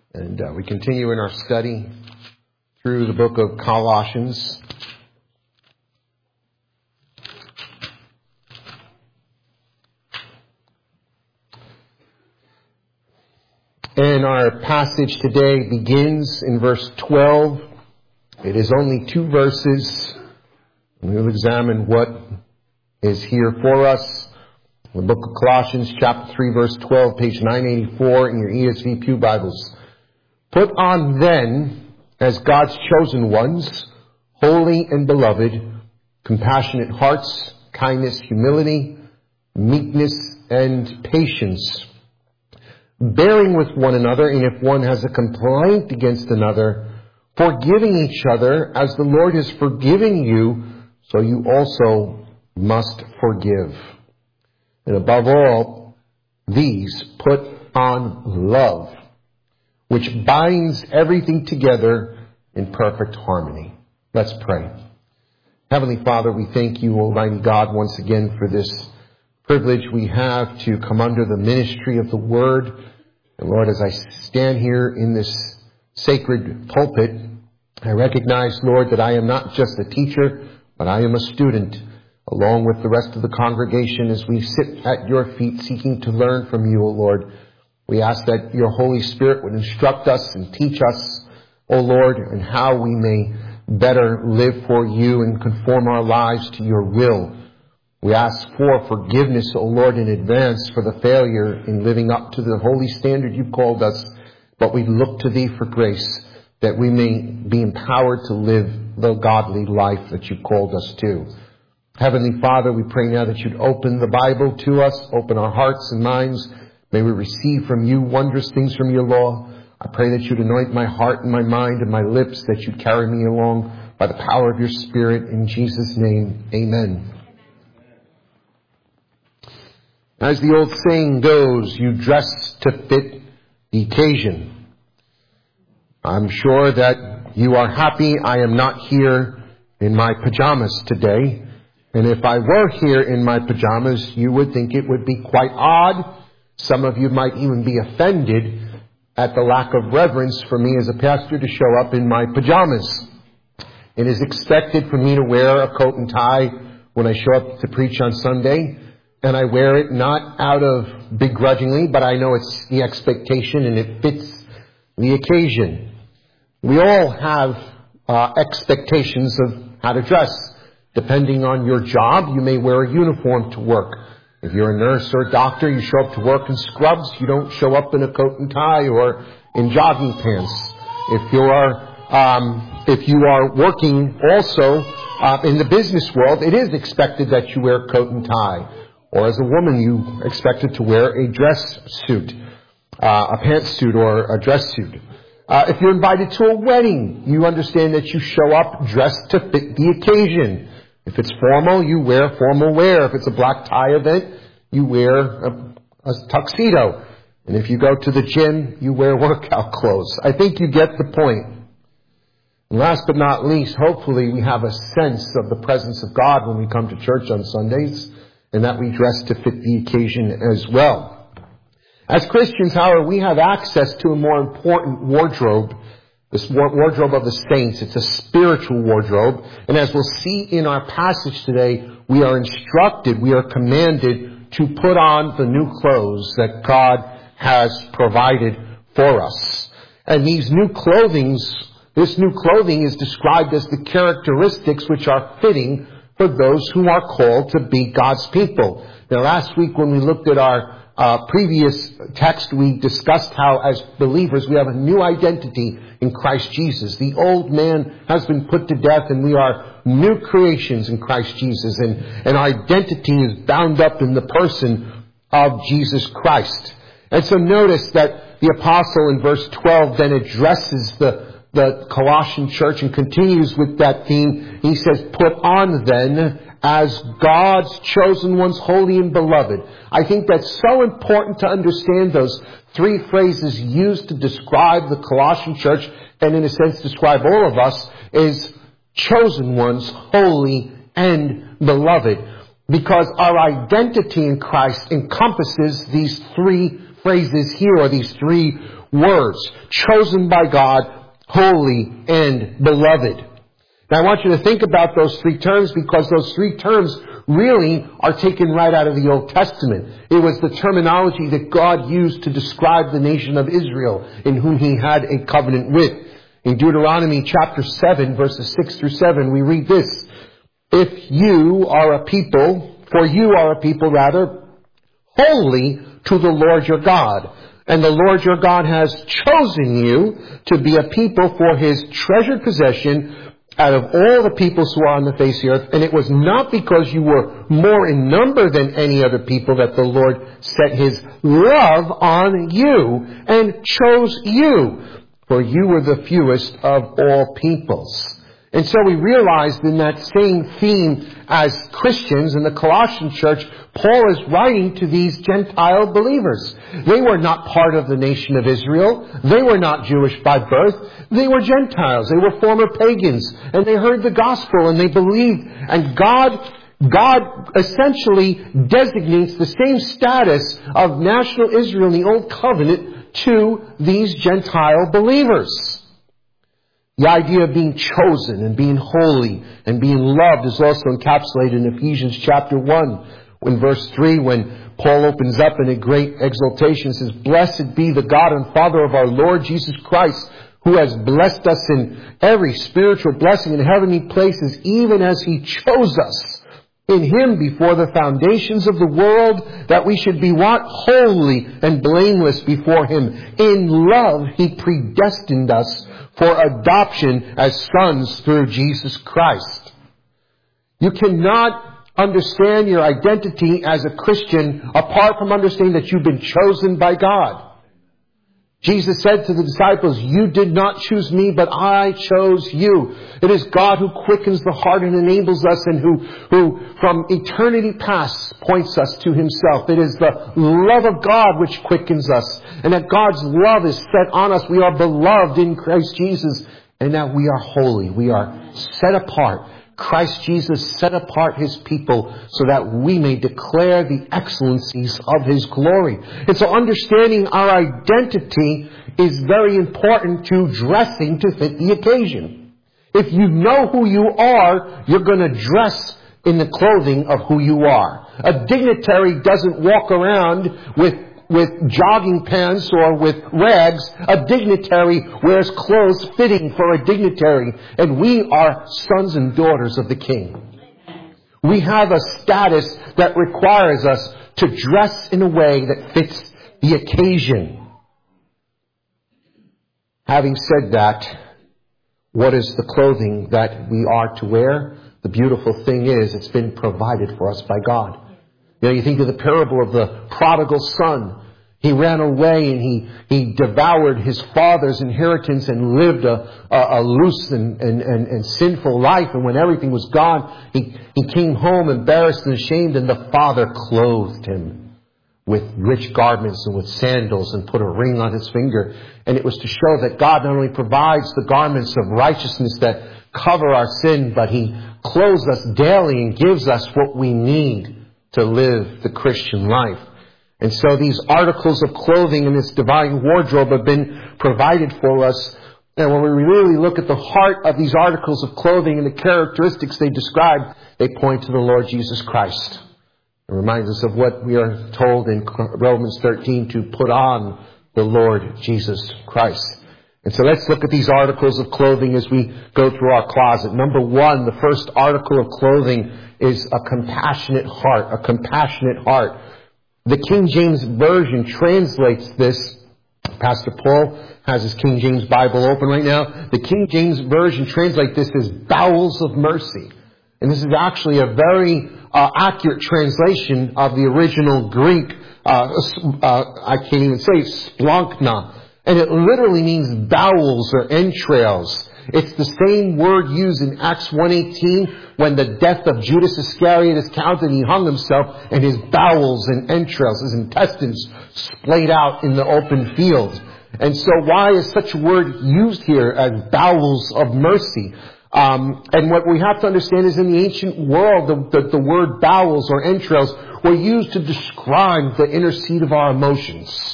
And we continue in our study through the book of Colossians. And our passage today begins in verse 12. It is only 2 verses. We will examine what is here for us. The book of Colossians, chapter 3, verse 12, page 984 in your ESV Pew Bibles. Put on then, as God's chosen ones, holy and beloved, compassionate hearts, kindness, humility, meekness, and patience, bearing with one another, and if one has a complaint against another, forgiving each other, as the Lord has forgiven you, so you also must forgive. And above all, these put on love, which binds everything together in perfect harmony. Let's pray. Heavenly Father, we thank you, Almighty God, once again for this privilege we have to come under the ministry of the Word. And Lord, as I stand here in this sacred pulpit, I recognize, Lord, that I am not just a teacher, but I am a student, along with the rest of the congregation, as we sit at your feet seeking to learn from you, O Lord. We ask that your Holy Spirit would instruct us and teach us, O Lord, and how we may better live for you and conform our lives to your will. We ask for forgiveness, O Lord, in advance for the failure in living up to the holy standard you've called us. But we look to thee for grace, that we may be empowered to live the godly life that you've called us to. Heavenly Father, we pray now that you'd open the Bible to us, open our hearts and minds. May we receive from you wondrous things from your law. I pray that you'd anoint my heart and my mind and my lips, that you'd carry me along by the power of your Spirit. In Jesus' name, amen. As the old saying goes, you dress to fit the occasion. I'm sure that you are happy I am not here in my pajamas today. And if I were here in my pajamas, you would think it would be quite odd. Some of you might even be offended at the lack of reverence for me as a pastor to show up in my pajamas. It is expected for me to wear a coat and tie when I show up to preach on Sunday. And I wear it not out of begrudgingly, but I know it's the expectation and it fits the occasion. We all have expectations of how to dress. Depending on your job, you may wear a uniform to work. If you're a nurse or a doctor, you show up to work in scrubs. You don't show up in a coat and tie or in jogging pants. If you are working also in the business world, it is expected that you wear a coat and tie. Or as a woman, you expected to wear a dress suit, a pantsuit or a dress suit. If you're invited to a wedding, you understand that you show up dressed to fit the occasion. If it's formal, you wear formal wear. If it's a black tie event, you wear a tuxedo. And if you go to the gym, you wear workout clothes. I think you get the point. And last but not least, hopefully we have a sense of the presence of God when we come to church on Sundays, and that we dress to fit the occasion as well. As Christians, however, we have access to a more important wardrobe, this wardrobe of the saints. It's a spiritual wardrobe. And as we'll see in our passage today, we are instructed, we are commanded to put on the new clothes that God has provided for us. And this new clothing is described as the characteristics which are fitting for those who are called to be God's people. Now, last week when we looked at our previous text, we discussed how as believers we have a new identity in Christ Jesus. The old man has been put to death and we are new creations in Christ Jesus. And our identity is bound up in the person of Jesus Christ. And so notice that the apostle in verse 12 then addresses the Colossian church and continues with that theme. He says, put on then as God's chosen ones, holy and beloved. I think that's so important to understand those 3 phrases used to describe the Colossian church, and in a sense describe all of us, is chosen ones, holy and beloved. Because our identity in Christ encompasses these 3 phrases here, or these 3 words. Chosen by God, holy and beloved. Now I want you to think about those three terms, because those three terms really are taken right out of the Old Testament. It was the terminology that God used to describe the nation of Israel, in whom He had a covenant with. In Deuteronomy chapter 7, verses 6 through 7, we read this: for you are a people, holy to the Lord your God. And the Lord your God has chosen you to be a people for His treasured possession out of all the peoples who are on the face of the earth. And it was not because you were more in number than any other people that the Lord set His love on you and chose you, for you were the fewest of all peoples. And so we realized in that same theme as Christians in the Colossian church, Paul is writing to these Gentile believers. They were not part of the nation of Israel. They were not Jewish by birth. They were Gentiles. They were former pagans. And they heard the gospel and they believed. And God essentially designates the same status of national Israel in the Old Covenant to these Gentile believers. The idea of being chosen and being holy and being loved is also encapsulated in Ephesians chapter 1, in verse 3, when Paul opens up in a great exultation, says, "Blessed be the God and Father of our Lord Jesus Christ, who has blessed us in every spiritual blessing in heavenly places, even as He chose us in Him before the foundations of the world, that we should be what? Holy and blameless before Him. In love He predestined us for adoption as sons through Jesus Christ." You cannot understand your identity as a Christian apart from understanding that you've been chosen by God. Jesus said to the disciples, "You did not choose me, but I chose you." It is God who quickens the heart and enables us, and who from eternity past points us to Himself. It is the love of God which quickens us, and that God's love is set on us. We are beloved in Christ Jesus, and that we are holy. We are set apart. Christ Jesus set apart His people so that we may declare the excellencies of His glory. And so understanding our identity is very important to dressing to fit the occasion. If you know who you are, you're going to dress in the clothing of who you are. A dignitary doesn't walk around with jogging pants or with rags. A dignitary wears clothes fitting for a dignitary. And we are sons and daughters of the King. We have a status that requires us to dress in a way that fits the occasion. Having said that, what is the clothing that we are to wear? The beautiful thing is, it's been provided for us by God. You know, you think of the parable of the prodigal son. He ran away and he devoured his father's inheritance and lived a loose and sinful life. And when everything was gone, he came home embarrassed and ashamed, and the father clothed him with rich garments and with sandals and put a ring on his finger. And it was to show that God not only provides the garments of righteousness that cover our sin, but He clothes us daily and gives us what we need to live the Christian life. And so these articles of clothing in this divine wardrobe have been provided for us. And when we really look at the heart of these articles of clothing and the characteristics they describe, they point to the Lord Jesus Christ. It reminds us of what we are told in Romans 13, to put on the Lord Jesus Christ. And so let's look at these articles of clothing as we go through our closet. Number one, the first article of clothing is a compassionate heart. A compassionate heart. The King James Version translates this. Pastor Paul has his King James Bible open right now. The King James Version translates this as bowels of mercy. And this is actually a very accurate translation of the original Greek. I can't even say splankna. And it literally means bowels or entrails. It's the same word used in Acts 1:18 when the death of Judas Iscariot is counted. He hung himself and his bowels and entrails, his intestines, splayed out in the open field. And so why is such a word used here as bowels of mercy? And what we have to understand is in the ancient world, the word bowels or entrails were used to describe the inner seat of our emotions.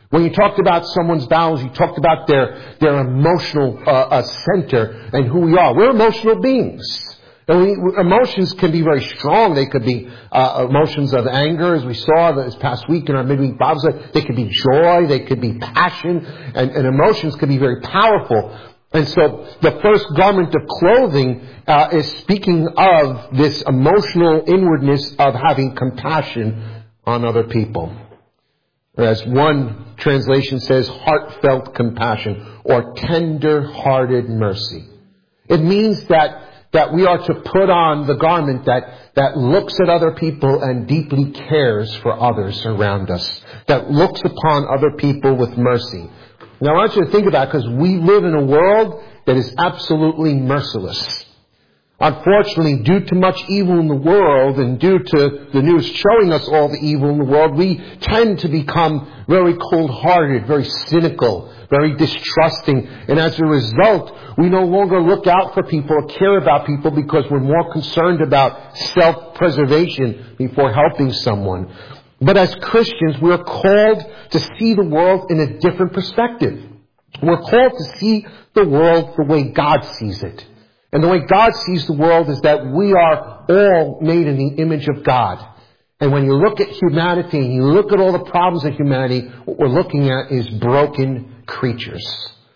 When you talked about someone's bowels, you talked about their emotional center and who we are. We're emotional beings. And emotions can be very strong. They could be emotions of anger, as we saw this past week in our midweek Bible study. They could be joy. They could be passion. And emotions can be very powerful. And so the first garment of clothing is speaking of this emotional inwardness of having compassion on other people. As one translation says, heartfelt compassion or tender-hearted mercy. It means that we are to put on the garment that looks at other people and deeply cares for others around us. That looks upon other people with mercy. Now I want you to think about it, because we live in a world that is absolutely merciless. Unfortunately, due to much evil in the world and due to the news showing us all the evil in the world, we tend to become very cold-hearted, very cynical, very distrusting. And as a result, we no longer look out for people or care about people because we're more concerned about self-preservation before helping someone. But as Christians, we're called to see the world in a different perspective. We're called to see the world the way God sees it. And the way God sees the world is that we are all made in the image of God. And when you look at humanity and you look at all the problems of humanity, what we're looking at is broken creatures.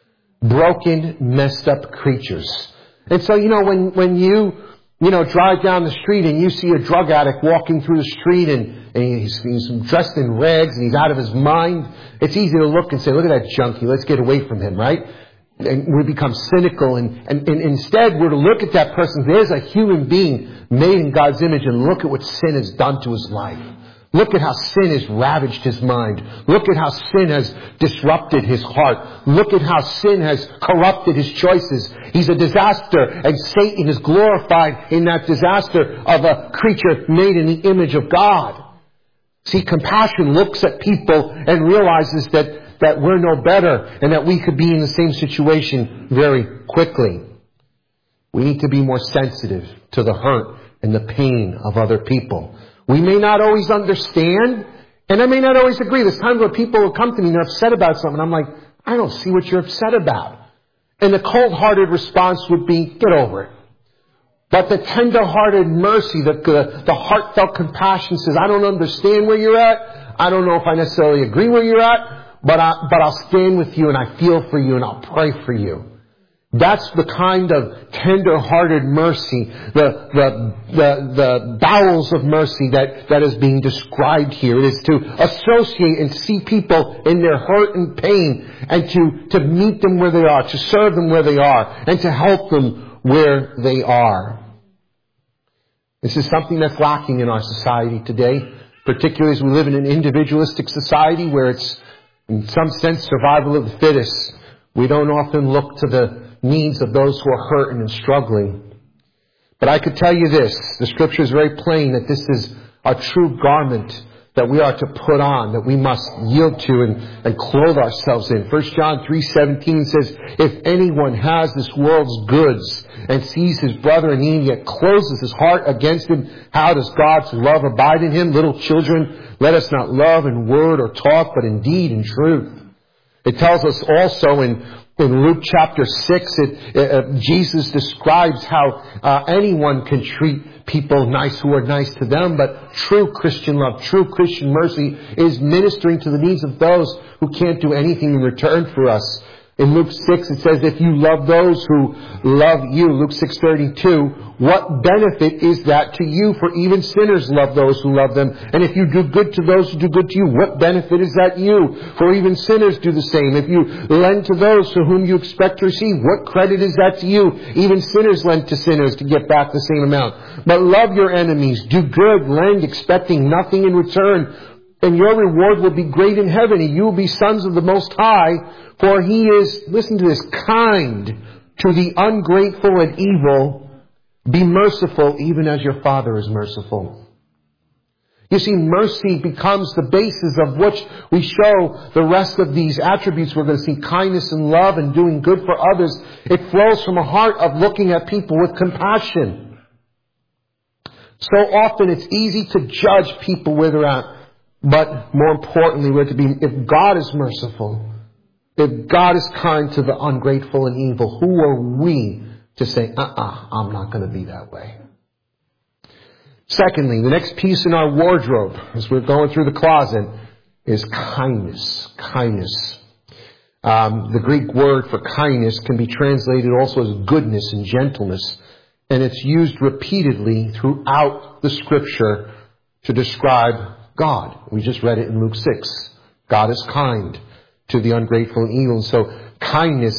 Broken, messed up creatures. And so, when you drive down the street and you see a drug addict walking through the street and he's dressed in rags and he's out of his mind, it's easy to look and say, look at that junkie, let's get away from him, right? And we become cynical and instead we're to look at that person. There's a human being made in God's image and look at what sin has done to his life. Look at how sin has ravaged his mind. Look at how sin has disrupted his heart. Look at how sin has corrupted his choices. He's a disaster, and Satan is glorified in that disaster of a creature made in the image of God. See, compassion looks at people and realizes that we're no better and that we could be in the same situation very quickly. We need to be more sensitive to the hurt and the pain of other people. We may not always understand, and I may not always agree. There's times where people will come to me and they're upset about something. I'm like, I don't see what you're upset about. And the cold-hearted response would be, get over it. But the tender-hearted mercy, the heartfelt compassion says, I don't understand where you're at. I don't know if I necessarily agree where you're at, but I'll stand with you and I feel for you and I'll pray for you. That's the kind of tender-hearted mercy, the bowels of mercy that is being described here. It is to associate and see people in their hurt and pain and to meet them where they are, to serve them where they are, and to help them where they are. This is something that's lacking in our society today, particularly as we live in an individualistic society where it's, in some sense, survival of the fittest. We don't often look to the needs of those who are hurting and struggling. But I could tell you this, the Scripture is very plain that this is a true garment that we are to put on, that we must yield to and clothe ourselves in. 1 John 3:17 says, if anyone has this world's goods and sees his brother in need, yet closes his heart against him, how does God's love abide in him? Little children, let us not love in word or talk, but in deed and truth. It tells us also in Luke chapter 6, Jesus describes how anyone can treat people nice who are nice to them, but true Christian love, true Christian mercy is ministering to the needs of those who can't do anything in return for us. In Luke 6 it says, if you love those who love you, Luke 6:32, what benefit is that to you? For even sinners love those who love them. And if you do good to those who do good to you, what benefit is that you? For even sinners do the same. If you lend to those to whom you expect to receive, what credit is that to you? Even sinners lend to sinners to get back the same amount. But love your enemies, do good, lend expecting nothing in return, and your reward will be great in heaven, and you will be sons of the Most High, for He is, listen to this, kind to the ungrateful and evil. Be merciful even as your Father is merciful. You see, mercy becomes the basis of which we show the rest of these attributes. We're going to see kindness and love and doing good for others. It flows from a heart of looking at people with compassion. So often it's easy to judge people where they're at. But more importantly, we're to be, if God is merciful, if God is kind to the ungrateful and evil, who are we to say, I'm not going to be that way? Secondly, the next piece in our wardrobe, as we're going through the closet, is kindness. Kindness. The Greek word for kindness can be translated also as goodness and gentleness. And it's used repeatedly throughout the Scripture to describe God. We just read it in Luke 6. God is kind to the ungrateful and evil. And so kindness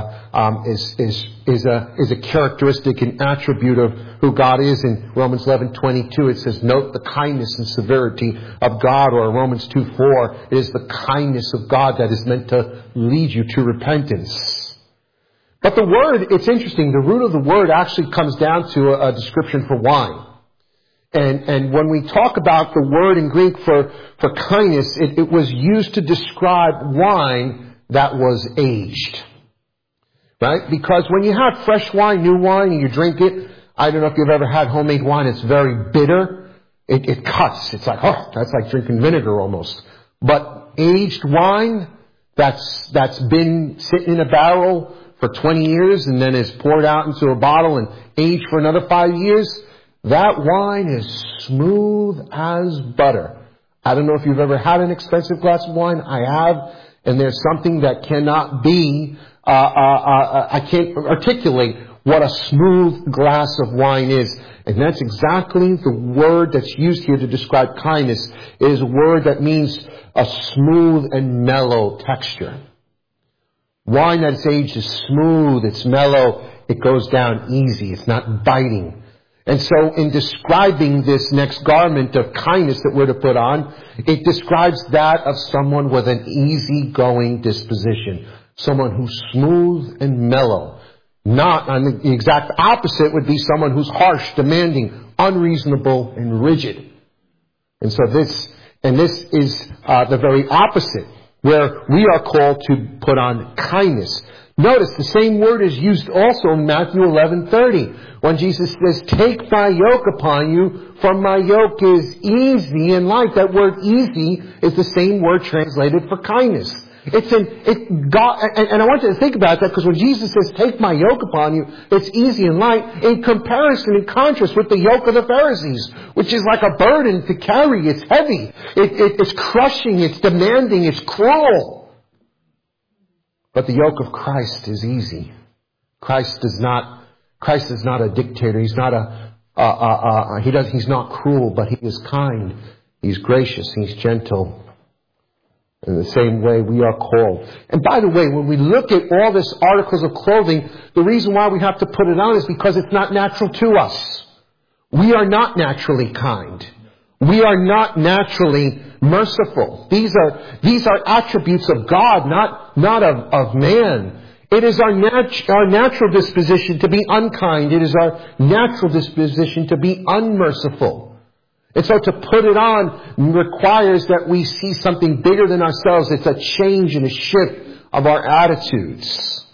is a characteristic and attribute of who God is. In Romans 11:22, it says, "Note the kindness and severity of God." Or Romans 2:4, it is the kindness of God that is meant to lead you to repentance. But the word, it's interesting, the root of the word actually comes down to a description for wine. And when we talk about the word in Greek for kindness, it was used to describe wine that was aged. Right? Because when you have fresh wine, new wine, and you drink it, I don't know if you've ever had homemade wine, it's very bitter. It cuts. It's like, that's like drinking vinegar almost. But aged wine that's been sitting in a barrel for 20 years and then is poured out into a bottle and aged for another 5 years, that wine is smooth as butter. I don't know if you've ever had an expensive glass of wine. I have. And there's something that cannot be, I can't articulate what a smooth glass of wine is. And that's exactly the word that's used here to describe kindness. It is a word that means a smooth and mellow texture. Wine that's aged is smooth, it's mellow, it goes down easy, it's not biting. And so in describing this next garment of kindness that we're to put on, it describes that of someone with an easygoing disposition. Someone who's smooth and mellow. Not, and the exact opposite would be someone who's harsh, demanding, unreasonable, and rigid. And so this is the very opposite, where we are called to put on kindness. Notice the same word is used also in Matthew 11:30, when Jesus says, "Take my yoke upon you, for my yoke is easy and light." That word "easy" is the same word translated for kindness. God, and I want you to think about that, because when Jesus says, "Take my yoke upon you," it's easy and light, in comparison, in contrast with the yoke of the Pharisees, which is like a burden to carry. It's heavy. It's crushing. It's demanding. It's cruel. But the yoke of Christ is easy. Christ is not a dictator. He's not he's not cruel, but he is kind. He's gracious. He's gentle. In the same way we are called. And by the way, when we look at all this articles of clothing, the reason why we have to put it on is because it's not natural to us. We are not naturally kind. We are not naturally merciful. These are attributes of God, not of man. It is our natural disposition to be unkind. It is our natural disposition to be unmerciful. And so to put it on requires that we see something bigger than ourselves. It's a change and a shift of our attitudes.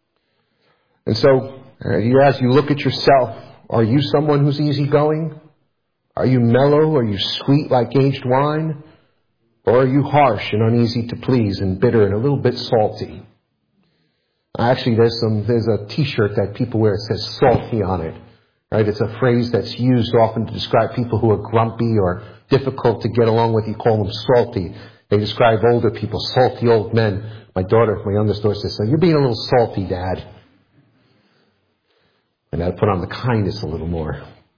And so, as you look at yourself, are you someone who's easygoing? Are you mellow? Are you sweet like aged wine? Or are you harsh and uneasy to please and bitter and a little bit salty? Actually, there's a t-shirt that people wear that says salty on it. Right? It's a phrase that's used often to describe people who are grumpy or difficult to get along with. You call them salty. They describe older people, salty old men. My youngest daughter says, "So you're being a little salty, Dad." And I'd put on the kindness a little more.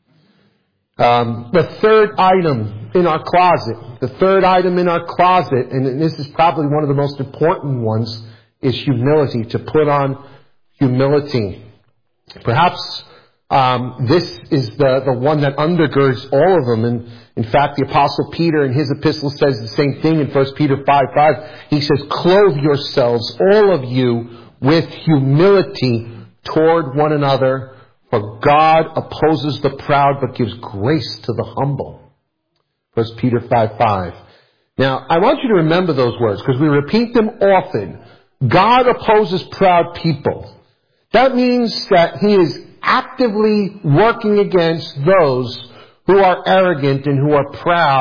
The third item in our closet, and this is probably one of the most important ones, is humility, to put on humility. Perhaps this is the one that undergirds all of them. And in fact, the Apostle Peter in his epistle says the same thing in 1 Peter 5:5. He says, "Clothe yourselves, all of you, with humility toward one another, for God opposes the proud but gives grace to the humble." 1 Peter 5:5. Now, I want you to remember those words because we repeat them often. God opposes proud people. That means that He is actively working against those who are arrogant and who are proud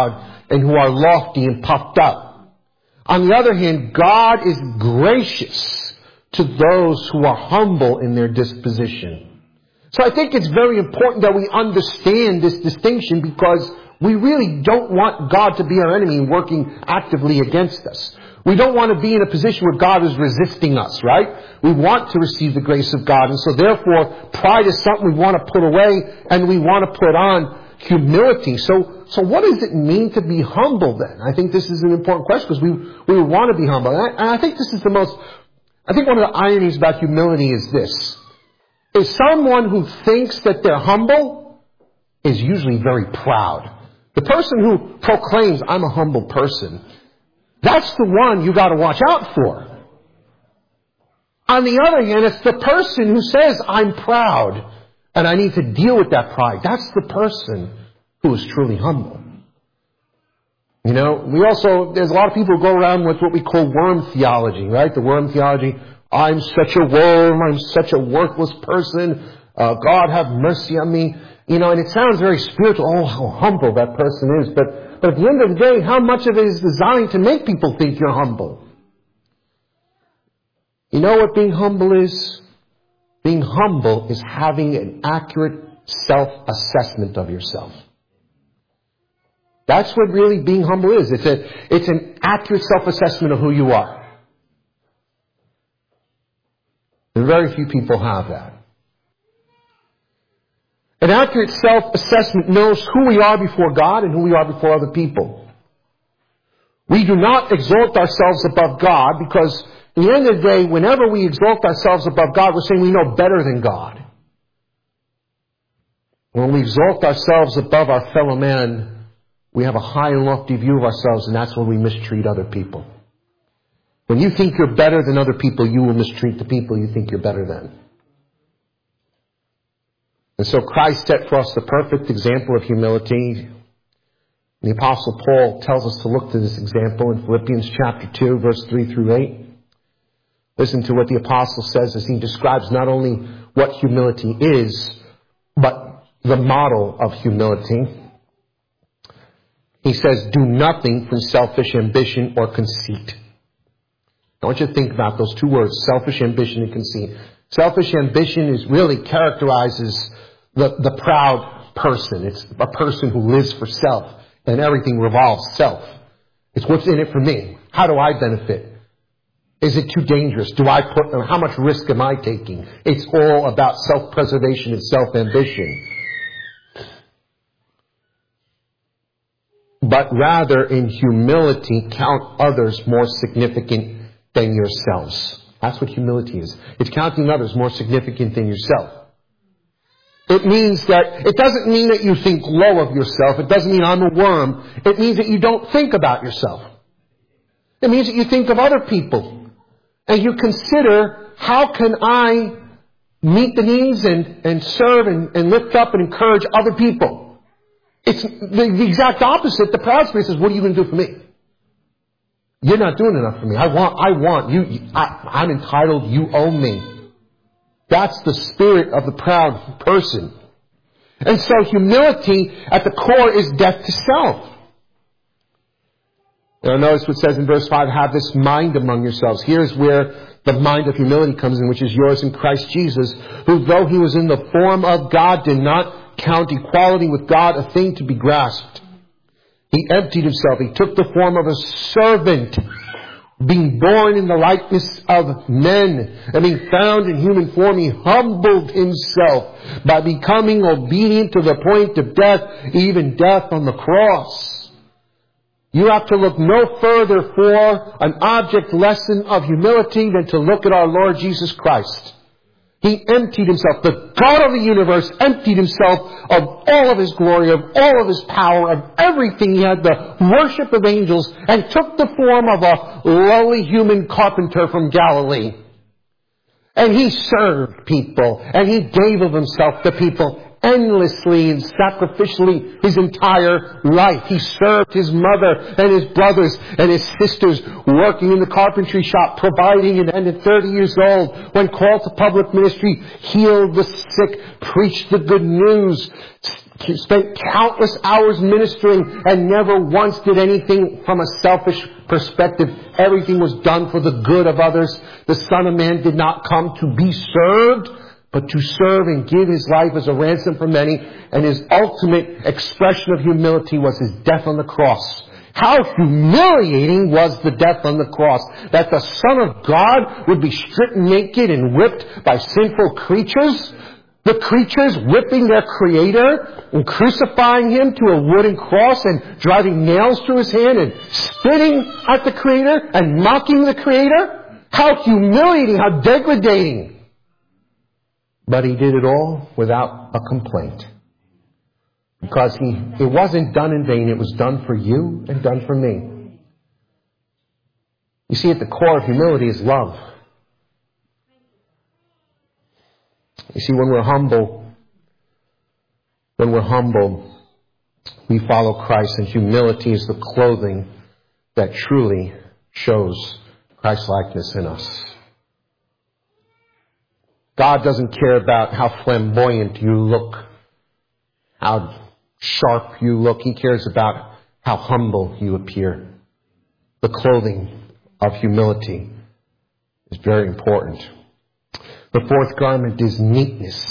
and who are lofty and puffed up. On the other hand, God is gracious to those who are humble in their disposition. So I think it's very important that we understand this distinction, because we really don't want God to be our enemy working actively against us. We don't want to be in a position where God is resisting us, right? We want to receive the grace of God. And so therefore, pride is something we want to put away, and we want to put on humility. So what does it mean to be humble then? I think this is an important question, because we want to be humble. And I think this is I think one of the ironies about humility is this. Is someone who thinks that they're humble is usually very proud. The person who proclaims, I'm a humble person, that's the one you got to watch out for. On the other hand, it's the person who says, I'm proud and I need to deal with that pride. That's the person who is truly humble. You know, there's a lot of people who go around with what we call worm theology, right? The worm theology, I'm such a worm, I'm such a worthless person, God have mercy on me. You know, and it sounds very spiritual, oh, how humble that person is. But at the end of the day, how much of it is designed to make people think you're humble? You know what being humble is? Being humble is having an accurate self-assessment of yourself. That's what really being humble is. It's an accurate self-assessment of who you are. And very few people have that. An accurate self-assessment knows who we are before God and who we are before other people. We do not exalt ourselves above God, because at the end of the day, whenever we exalt ourselves above God, we're saying we know better than God. When we exalt ourselves above our fellow man, we have a high and lofty view of ourselves, and that's when we mistreat other people. When you think you're better than other people, you will mistreat the people you think you're better than. And so Christ set for us the perfect example of humility. The Apostle Paul tells us to look to this example in Philippians chapter 2, verse 3 through 8. Listen to what the Apostle says as he describes not only what humility is, but the model of humility. He says, do nothing from selfish ambition or conceit. I want you to think about those two words, selfish ambition and conceit. Selfish ambition characterizes the proud person. It's a person who lives for self, and everything revolves self. It's what's in it for me. How do I benefit? Is it too dangerous? How much risk am I taking? It's all about self-preservation and self-ambition. But rather, in humility, count others more significant than yourselves. That's what humility is. It's counting others more significant than yourself. It doesn't mean that you think low of yourself. It doesn't mean I'm a worm. It means that you don't think about yourself. It means that you think of other people. And you consider, how can I meet the needs and serve and lift up and encourage other people? It's the exact opposite. The proud spirit says, what are you going to do for me? You're not doing enough for me. I want you. I'm entitled. You owe me. That's the spirit of the proud person. And so humility at the core is death to self. Now notice what it says in verse 5, have this mind among yourselves. Here's where the mind of humility comes in, which is yours in Christ Jesus, who though he was in the form of God, did not count equality with God a thing to be grasped. He emptied himself. He took the form of a servant, being born in the likeness of men, and being found in human form, he humbled himself by becoming obedient to the point of death, even death on the cross. You have to look no further for an object lesson of humility than to look at our Lord Jesus Christ. He emptied himself. The God of the universe emptied himself of all of his glory, of all of his power, of everything. He had the worship of angels and took the form of a lowly human carpenter from Galilee. And he served people and he gave of himself to people endlessly and sacrificially his entire life. He served his mother and his brothers and his sisters, working in the carpentry shop, providing, and at 30 years old, when called to public ministry, healed the sick, preached the good news, spent countless hours ministering, and never once did anything from a selfish perspective. Everything was done for the good of others. The Son of Man did not come to be served, but to serve and give his life as a ransom for many. And his ultimate expression of humility was his death on the cross. How humiliating was the death on the cross, that the Son of God would be stripped naked and whipped by sinful creatures. The creatures whipping their Creator and crucifying Him to a wooden cross and driving nails through His hand and spitting at the Creator and mocking the Creator. How humiliating, how degrading. But He did it all without a complaint. Because it wasn't done in vain. It was done for you and done for me. You see, at the core of humility is love. You see, when we're humble, we follow Christ, and humility is the clothing that truly shows Christ-likeness in us. God doesn't care about how flamboyant you look, how sharp you look. He cares about how humble you appear. The clothing of humility is very important. The fourth garment is meekness.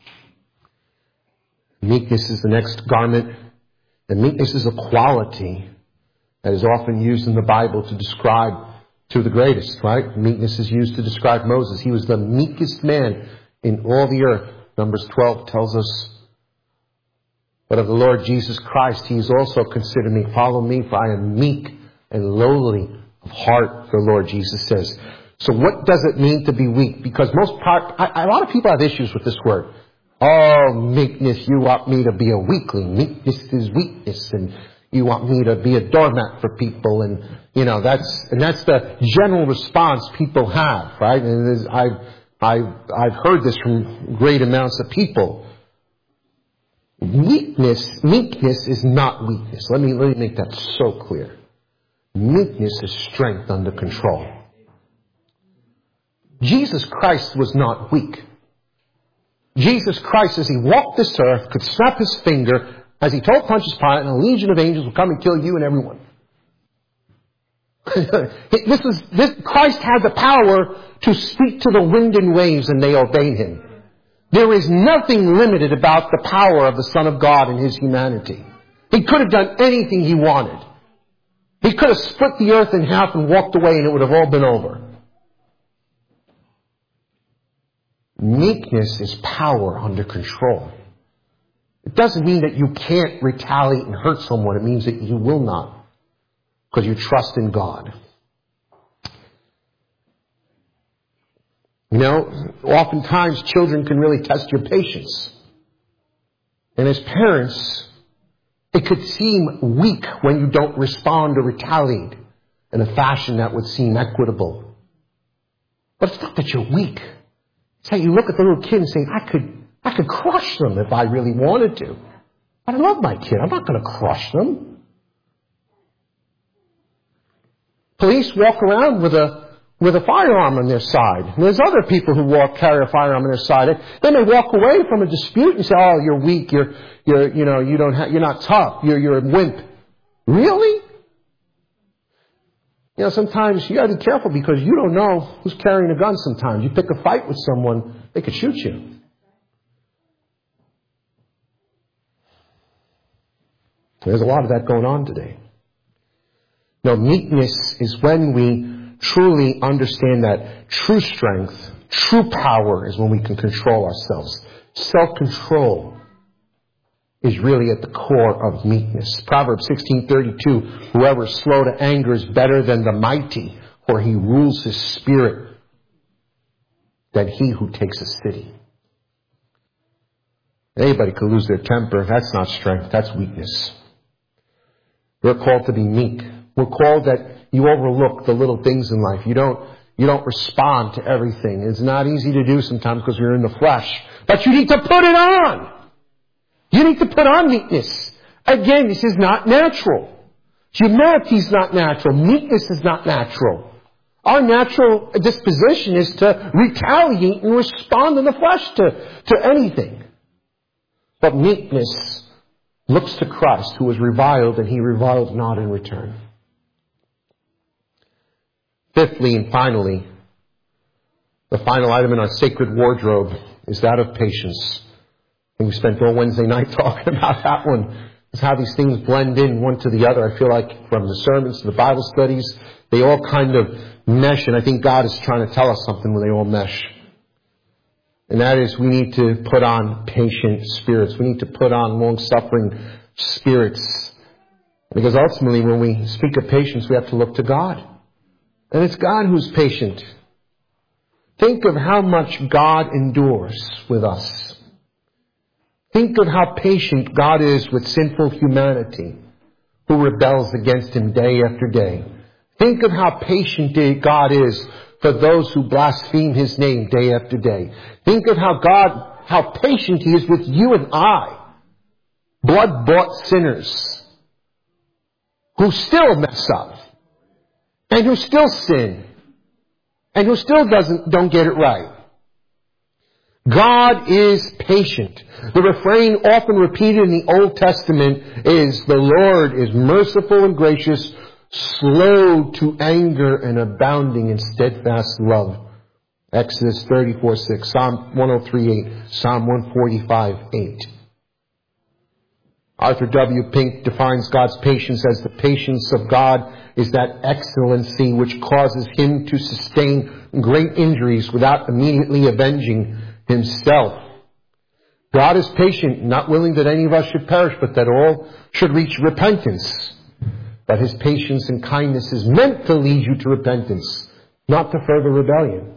Meekness is the next garment. And meekness is a quality that is often used in the Bible to describe to the greatest, right? Meekness is used to describe Moses. He was the meekest man in all the earth. Numbers 12 tells us. But of the Lord Jesus Christ, He is also considered meek. Follow me, for I am meek and lowly of heart, the Lord Jesus says. So what does it mean to be weak? Because a lot of people have issues with this word. Oh, meekness, you want me to be a weakling. Meekness is weakness, and you want me to be a doormat for people, and that's the general response people have, right? And I've heard this from great amounts of people. Meekness is not weakness. Let me make that so clear. Meekness is strength under control. Jesus Christ was not weak. Jesus Christ, as He walked this earth, could snap His finger, as He told Pontius Pilate, and a legion of angels will come and kill you and everyone. Christ had the power to speak to the wind and waves, and they obeyed Him. There is nothing limited about the power of the Son of God and His humanity. He could have done anything He wanted. He could have split the earth in half and walked away, and it would have all been over. Meekness is power under control. It doesn't mean that you can't retaliate and hurt someone. It means that you will not, because you trust in God. Oftentimes children can really test your patience. And as parents, it could seem weak when you don't respond or retaliate in a fashion that would seem equitable. But it's not that you're weak. It's how you look at the little kid and say, I could crush them if I really wanted to. But I love my kid. I'm not going to crush them. Police walk around with a firearm on their side. And there's other people who carry a firearm on their side. They may walk away from a dispute and say, "Oh, you're weak. You're not tough. You're a wimp." Really? Sometimes you got to be careful, because you don't know who's carrying a gun. Sometimes you pick a fight with someone, they could shoot you. There's a lot of that going on today. Meekness is when we truly understand that true strength, true power is when we can control ourselves. Self-control is really at the core of meekness. Proverbs 16:32, whoever is slow to anger is better than the mighty, for he rules his spirit than he who takes a city. Anybody could lose their temper. That's not strength. That's weakness. We're called to be meek. We're called that you overlook the little things in life. You don't respond to everything. It's not easy to do sometimes because you're in the flesh. But you need to put it on. You need to put on meekness. Again, this is not natural. Humility is not natural. Meekness is not natural. Our natural disposition is to retaliate and respond in the flesh to anything. But meekness looks to Christ, who was reviled, and he reviled not in return. Fifthly and finally, the final item in our sacred wardrobe is that of patience. And we spent all Wednesday night talking about that one. It's how these things blend in one to the other. I feel like from the sermons to the Bible studies, they all kind of mesh. And I think God is trying to tell us something when they all mesh. And that is, we need to put on patient spirits. We need to put on long-suffering spirits. Because ultimately, when we speak of patience, we have to look to God. And it's God who's patient. Think of how much God endures with us. Think of how patient God is with sinful humanity who rebels against Him day after day. Think of how patient God is for those who blaspheme His name day after day. Think of how patient He is with you and I, blood-bought sinners, who still mess up, and who still sin, and who still don't get it right. God is patient. The refrain often repeated in the Old Testament is, the Lord is merciful and gracious, slow to anger and abounding in steadfast love. Exodus 34:6, Psalm 103:8, Psalm 145:8. Arthur W. Pink defines God's patience as the patience of God is that excellency which causes Him to sustain great injuries without immediately avenging Himself. God is patient, not willing that any of us should perish, but that all should reach repentance. But His patience and kindness is meant to lead you to repentance, not to further rebellion.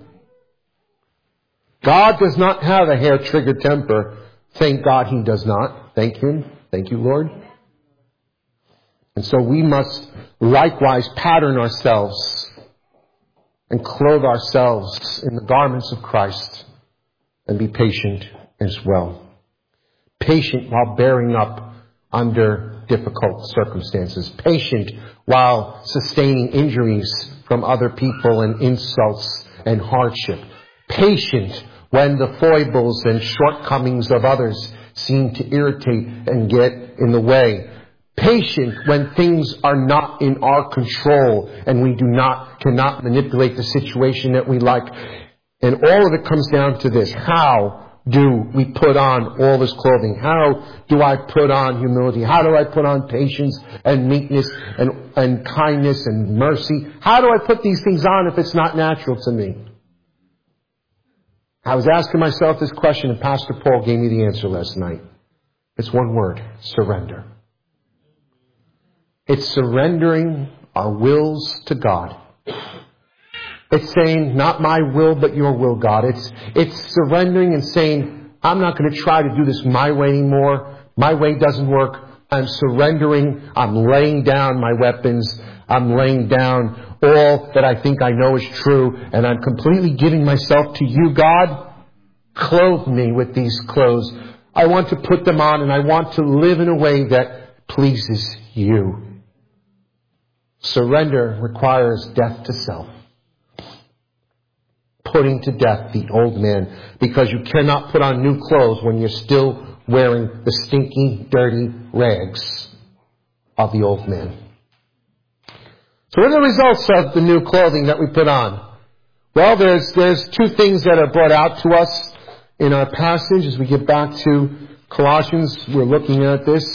God does not have a hair-triggered temper. Thank God He does not. Thank Him. Thank you, Lord. And so we must likewise pattern ourselves and clothe ourselves in the garments of Christ and be patient as well. Patient while bearing up under difficult circumstances. Patient while sustaining injuries from other people and insults and hardship. Patient when the foibles and shortcomings of others seem to irritate and get in the way. Patient when things are not in our control and we cannot manipulate the situation that we like. And all of it comes down to this. How do we put on all this clothing? How do I put on humility? How do I put on patience and meekness and kindness and mercy? How do I put these things on if it's not natural to me? I was asking myself this question and Pastor Paul gave me the answer last night. It's one word: surrender. It's surrendering our wills to God. It's saying, not my will, but your will, God. It's surrendering and saying, I'm not going to try to do this my way anymore. My way doesn't work. I'm surrendering. I'm laying down my weapons. I'm laying down all that I think I know is true. And I'm completely giving myself to you, God. Clothe me with these clothes. I want to put them on and I want to live in a way that pleases you. Surrender requires death to self. Putting to death the old man, because you cannot put on new clothes when you're still wearing the stinky, dirty rags of the old man. So what are the results of the new clothing that we put on? Well, there's two things that are brought out to us in our passage as we get back to Colossians. We're looking at this.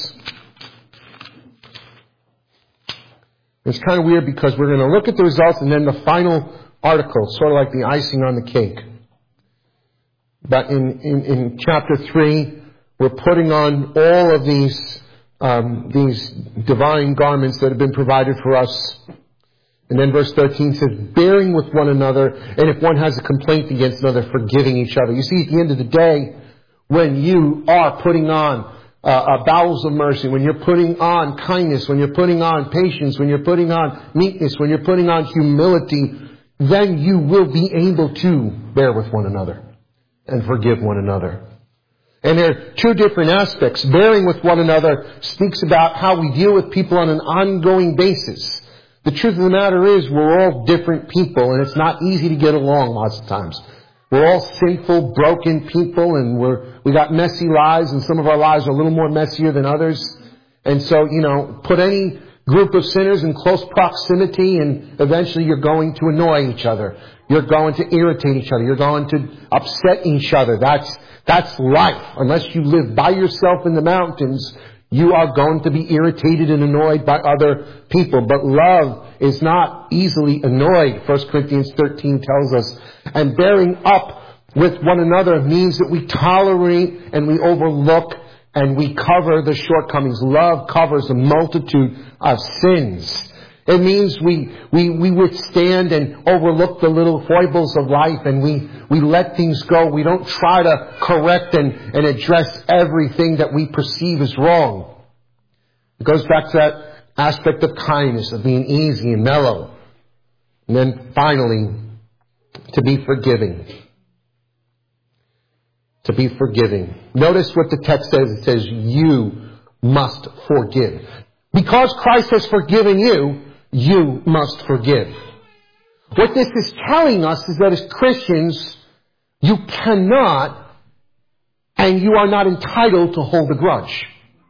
It's kind of weird because we're going to look at the results and then the final article, sort of like the icing on the cake. But in chapter 3, we're putting on all of these divine garments that have been provided for us. And then verse 13 says, bearing with one another, and if one has a complaint against another, forgiving each other. You see, at the end of the day, when you are putting on bowels of mercy, when you're putting on kindness, when you're putting on patience, when you're putting on meekness, when you're putting on humility, then you will be able to bear with one another and forgive one another. And there are two different aspects. Bearing with one another speaks about how we deal with people on an ongoing basis. The truth of the matter is we're all different people, and it's not easy to get along lots of times. We're all sinful, broken people, and we got messy lives, and some of our lives are a little more messier than others. And so, put any group of sinners in close proximity, and eventually you're going to annoy each other. You're going to irritate each other. You're going to upset each other. That's life. Unless you live by yourself in the mountains, you are going to be irritated and annoyed by other people. But love is not easily annoyed, 1 Corinthians 13 tells us. And bearing up with one another means that we tolerate and we overlook and we cover the shortcomings. Love covers a multitude of sins. It means we withstand and overlook the little foibles of life, and we let things go. We don't try to correct and address everything that we perceive as wrong. It goes back to that aspect of kindness, of being easy and mellow. And then finally, to be forgiving. To be forgiving. Notice what the text says. It says, you must forgive. Because Christ has forgiven you, you must forgive. What this is telling us is that as Christians, you cannot and you are not entitled to hold a grudge.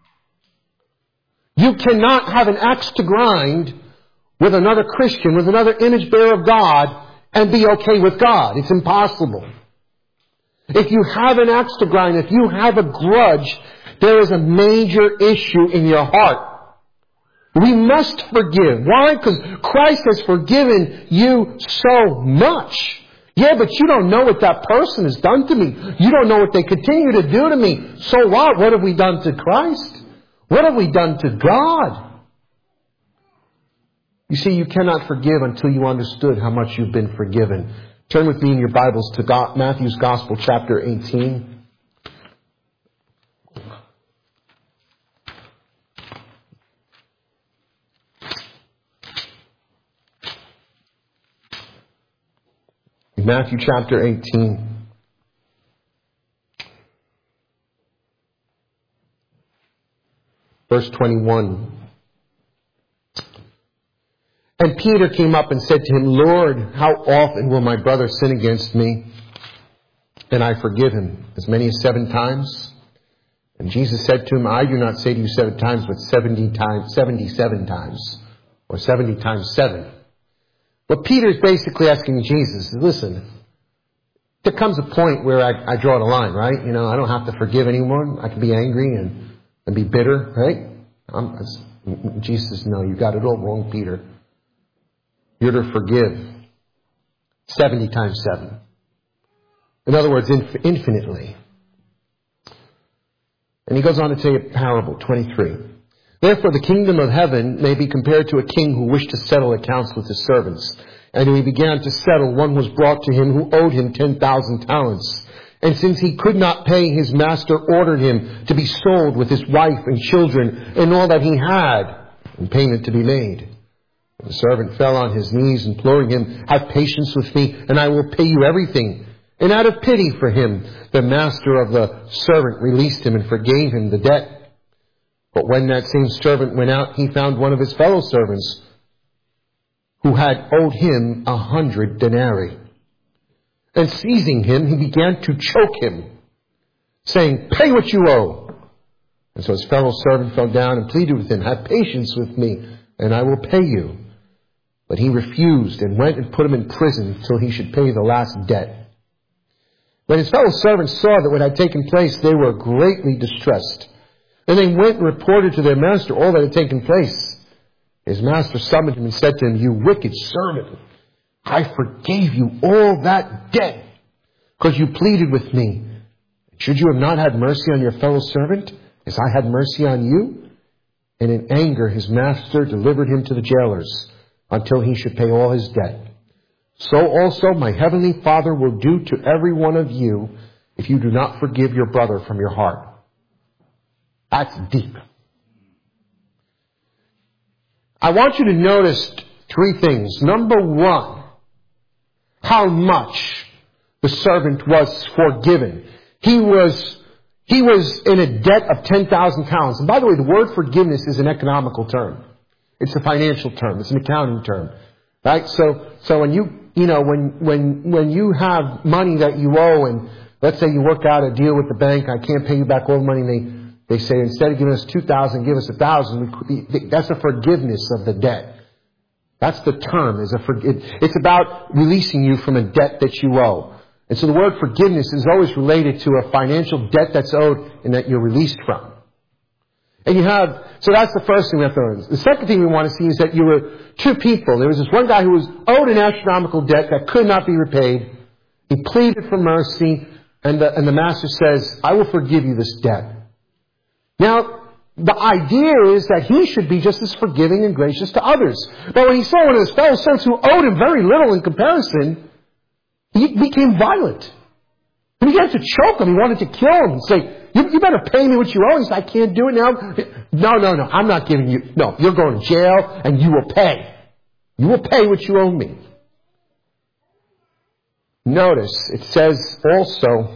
You cannot have an axe to grind with another Christian, with another image bearer of God, and be okay with God. It's impossible. If you have an axe to grind, if you have a grudge, there is a major issue in your heart. We must forgive. Why? Because Christ has forgiven you so much. Yeah, but you don't know what that person has done to me. You don't know what they continue to do to me. So what? What have we done to Christ? What have we done to God? You see, you cannot forgive until you understood how much you've been forgiven. Turn with me in your Bibles to Matthew's Gospel, chapter 18. Matthew chapter 18. Verse 21. And Peter came up and said to him, Lord, how often will my brother sin against me, and I forgive him? As many as 7 times? And Jesus said to him, I do not say to you 7 times, but 77 times, or 70 times 7. What Peter is basically asking Jesus is, listen, there comes a point where I draw the line, right? I don't have to forgive anyone. I can be angry and be bitter, right? Jesus says, no, you got it all wrong, Peter. You're to forgive 70 times 7. In other words, infinitely. And he goes on to tell you a parable, 23. Therefore the kingdom of heaven may be compared to a king who wished to settle accounts with his servants. And when he began to settle, one was brought to him who owed him 10,000 talents. And since he could not pay, his master ordered him to be sold with his wife and children and all that he had, and payment to be made. The servant fell on his knees, imploring him, have patience with me, and I will pay you everything. And out of pity for him, the master of the servant released him and forgave him the debt. But when that same servant went out, he found one of his fellow servants who had owed him 100 denarii. And seizing him, he began to choke him, saying, pay what you owe. And so his fellow servant fell down and pleaded with him, have patience with me, and I will pay you. But he refused and went and put him in prison until he should pay the last debt. When his fellow servants saw that what had taken place, they were greatly distressed. And they went and reported to their master all that had taken place. His master summoned him and said to him, you wicked servant, I forgave you all that debt because you pleaded with me. Should you have not had mercy on your fellow servant as I had mercy on you? And in anger his master delivered him to the jailers until he should pay all his debt. So also my heavenly Father will do to every one of you if you do not forgive your brother from your heart. That's deep. I want you to notice 3 things. Number 1, how much the servant was forgiven. He was He was in a debt of 10,000 talents. And by the way, the word forgiveness is an economical term. It's a financial term. It's an accounting term. Right? So when when you have money that you owe, and let's say you work out a deal with the bank, I can't pay you back all the money, and they say instead of giving us 2,000, give us 1,000. That's a forgiveness of the debt. That's the term. It's about releasing you from a debt that you owe. And so the word forgiveness is always related to a financial debt that's owed and that you're released from. And so that's the first thing we have to learn. The second thing we want to see is that you were two people. There was this one guy who was owed an astronomical debt that could not be repaid. He pleaded for mercy, and the master says, I will forgive you this debt. Now, the idea is that he should be just as forgiving and gracious to others. But when he saw one of his fellow servants who owed him very little in comparison, he became violent. He began to choke him. He wanted to kill him and say, you better pay me what you owe. He said, I can't do it now. No, I'm not giving you. No, you're going to jail and you will pay. You will pay what you owe me. Notice, it says also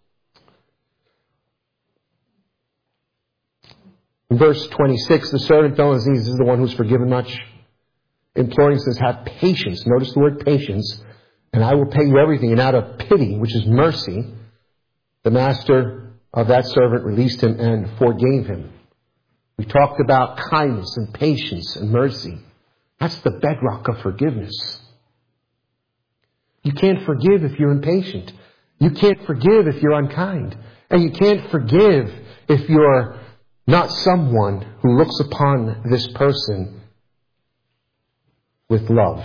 in verse 26, the servant fell on his knees. This is the one who's forgiven much. Imploring says, have patience. Notice the word patience. And I will pay you everything. And out of pity, which is mercy, the master of that servant released him and forgave him. We talked about kindness and patience and mercy. That's the bedrock of forgiveness. You can't forgive if you're impatient. You can't forgive if you're unkind. And you can't forgive if you're not someone who looks upon this person with love.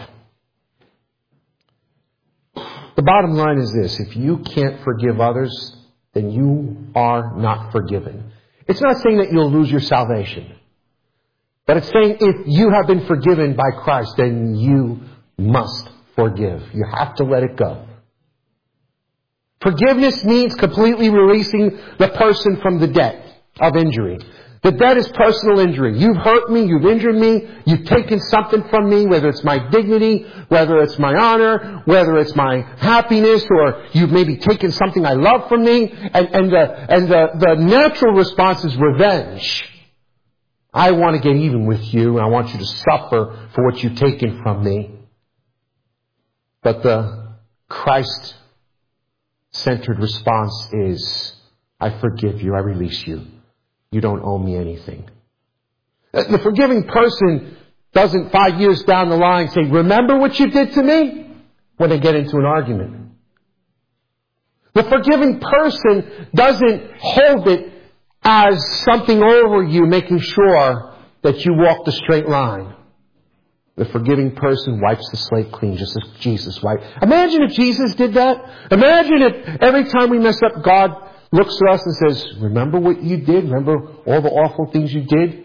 The bottom line is this: if you can't forgive others, then you are not forgiven. It's not saying that you'll lose your salvation. But it's saying if you have been forgiven by Christ, then you must forgive. You have to let it go. Forgiveness means completely releasing the person from the debt of injury. The debt is personal injury. You've hurt me, you've injured me, you've taken something from me, whether it's my dignity, whether it's my honor, whether it's my happiness, or you've maybe taken something I love from me, and the natural response is revenge. I want to get even with you, and I want you to suffer for what you've taken from me. But the Christ-centered response is, I forgive you, I release you. You don't owe me anything. The forgiving person doesn't 5 years down the line say, remember what you did to me? When they get into an argument. The forgiving person doesn't hold it as something over you, making sure that you walk the straight line. The forgiving person wipes the slate clean, just as Jesus wiped. Imagine if Jesus did that. Imagine if every time we mess up, God looks at us and says, remember what you did? Remember all the awful things you did?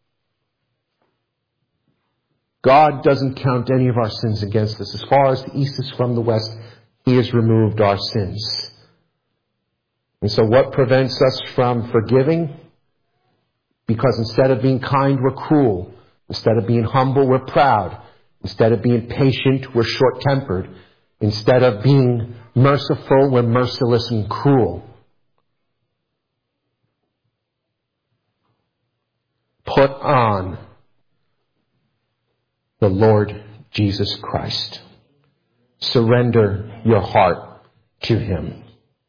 God doesn't count any of our sins against us. As far as the east is from the west, He has removed our sins. And so what prevents us from forgiving? Because instead of being kind, we're cruel. Instead of being humble, we're proud. Instead of being patient, we're short-tempered. Instead of being merciful, we're merciless and cruel. Put on the Lord Jesus Christ. Surrender your heart to Him.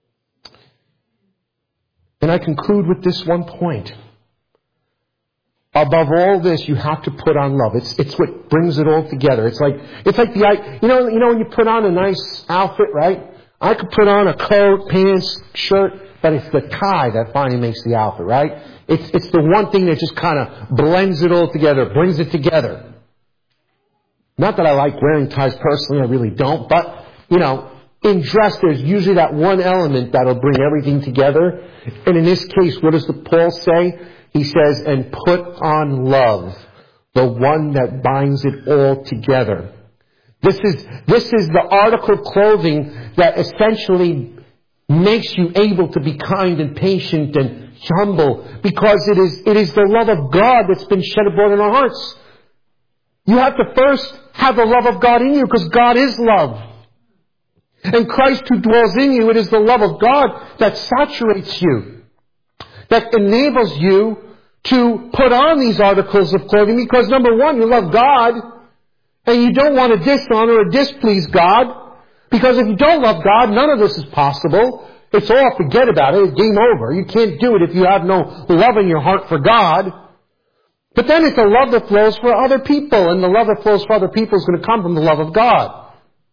And I conclude with this one point. Above all this, you have to put on love. It's what brings it all together. It's like the, you know when you put on a nice outfit, right? I could put on a coat, pants, shirt, but it's the tie that finally makes the outfit, right? It's the one thing that just kind of blends it all together, brings it together. Not that I like wearing ties personally, I really don't, but, in dress there's usually that one element that'll bring everything together. And in this case, what does Paul say? He says, and put on love, the one that binds it all together. This is the article of clothing that essentially makes you able to be kind and patient and humble, because it is the love of God that's been shed abroad in our hearts. You have to first have the love of God in you, because God is love. And Christ who dwells in you, it is the love of God that saturates you. that enables you to put on these articles of clothing because, number one, you love God and you don't want to dishonor or displease God. Because if you don't love God, none of this is possible. It's all, forget about it. It's game over. You can't do it if you have no love in your heart for God. But then it's a love that flows for other people, and the love that flows for other people is going to come from the love of God.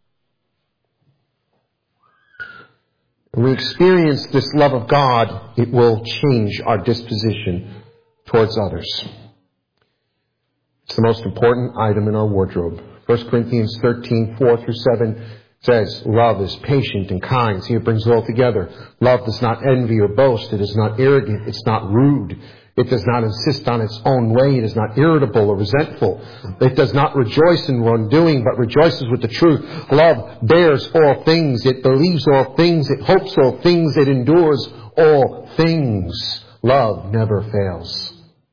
When we experience this love of God, it will change our disposition towards others. It's the most important item in our wardrobe. 1 Corinthians 13, 4-7 says, love is patient and kind. See, it brings it all together. Love does not envy or boast. It is not arrogant. It's not rude. It does not insist on its own way. It is not irritable or resentful. It does not rejoice in wrongdoing, but rejoices with the truth. Love bears all things. It believes all things. It hopes all things. It endures all things. Love never fails.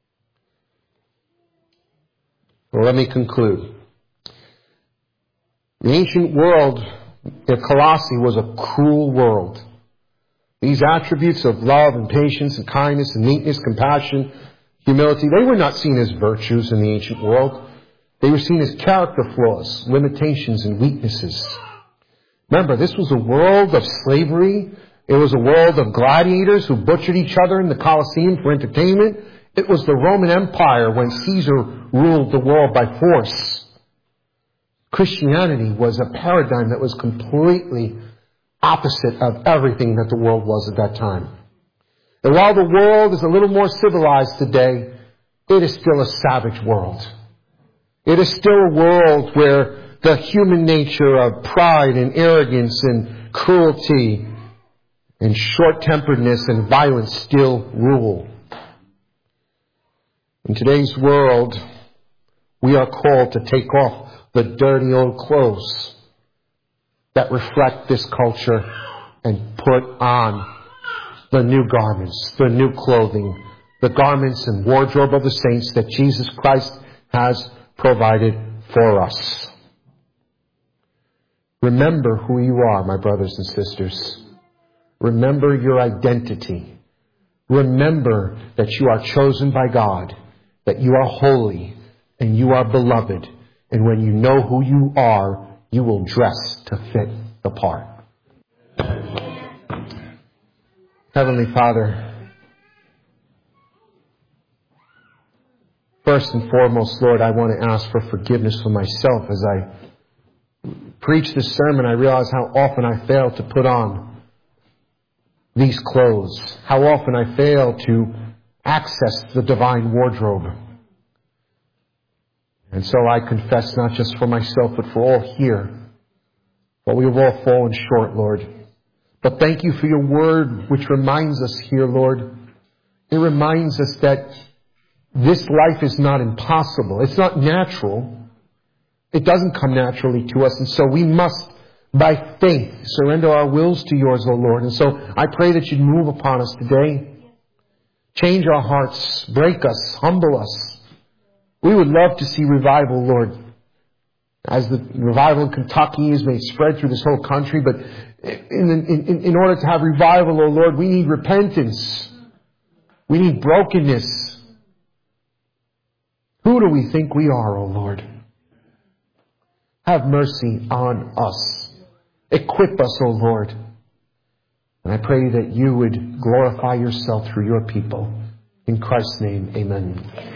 Well, let me conclude. The ancient world of Colossae was a cruel world. These attributes of love and patience and kindness and meekness, compassion, humility, they were not seen as virtues in the ancient world. They were seen as character flaws, limitations, and weaknesses. Remember, this was a world of slavery. It was a world of gladiators who butchered each other in the Colosseum for entertainment. It was the Roman Empire when Caesar ruled the world by force. Christianity was a paradigm that was completely opposite of everything that the world was at that time. And while the world is a little more civilized today, it is still a savage world. It is still a world where the human nature of pride and arrogance and cruelty and short-temperedness and violence still rule. In today's world, we are called to take off the dirty old clothes that reflect this culture and put on the new garments, the new clothing, the garments and wardrobe of the saints that Jesus Christ has provided for us. Remember who you are, my brothers and sisters. Remember your identity. Remember that you are chosen by God, that you are holy, and you are beloved. And when you know who you are, you will dress to fit the part. Heavenly Father, first and foremost, Lord, I want to ask for forgiveness for myself. As I preach this sermon, I realize how often I fail to put on these clothes, how often I fail to access the divine wardrobe. And so I confess not just for myself, but for all here. For we have all fallen short, Lord. But thank you for your word, which reminds us here, Lord. It reminds us that this life is not impossible. It's not natural. It doesn't come naturally to us. And so we must, by faith, surrender our wills to yours, O Lord. And so I pray that you'd move upon us today. Change our hearts. Break us. Humble us. We would love to see revival, Lord, as the revival in Kentucky is made spread through this whole country. But in order to have revival, oh Lord, we need repentance. We need brokenness. Who do we think we are, oh Lord? Have mercy on us. Equip us, oh Lord. And I pray that you would glorify yourself through your people. In Christ's name, amen.